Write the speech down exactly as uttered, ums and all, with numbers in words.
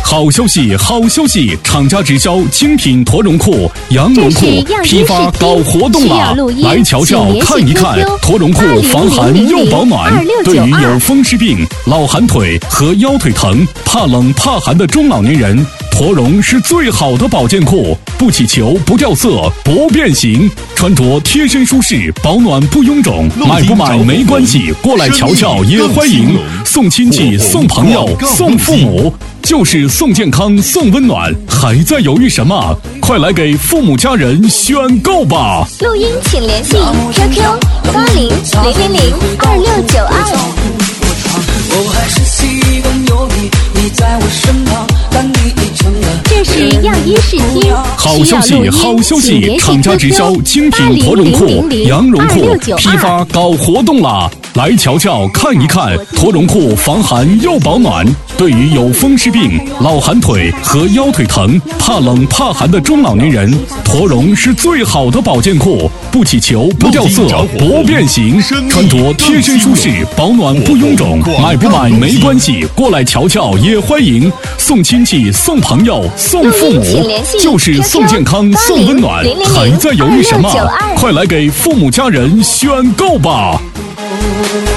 好消息，好消息！厂家直销精品驼绒裤、羊绒裤批发搞活动了，来瞧瞧看一看。驼绒裤防寒又保暖，对于有风湿病、老寒腿和腰腿疼、怕冷怕寒的中老年人，驼绒是最好的保健裤，不起球、不掉色、不变形，穿着贴身舒适，保暖不臃肿。买不买没关系，过来瞧瞧也欢迎。送亲戚、送朋友、送父母。就是送健康，送温暖，还在犹豫什么？快来给父母家人选购吧！ 录音请联系 Q Q 八零零零零二六九二。 我还是习惯有你，你在我身旁，但你已成了。 这是样衣试听， 好消息，好消息！厂家直销精品驼绒裤、羊绒裤批发搞活动啦！来瞧瞧看一看，驼绒裤防寒又保暖，对于有风湿病、老寒腿和腰腿疼、怕冷怕寒的中老年人，驼绒是最好的保健裤，不起球、不掉色、不变形，穿着贴身舒适，保暖不臃肿。买不买没关系，过来瞧瞧也欢迎。送亲戚、送朋友、送父母，就是送健康、送温暖，还在犹豫什么？快来给父母家人选购吧！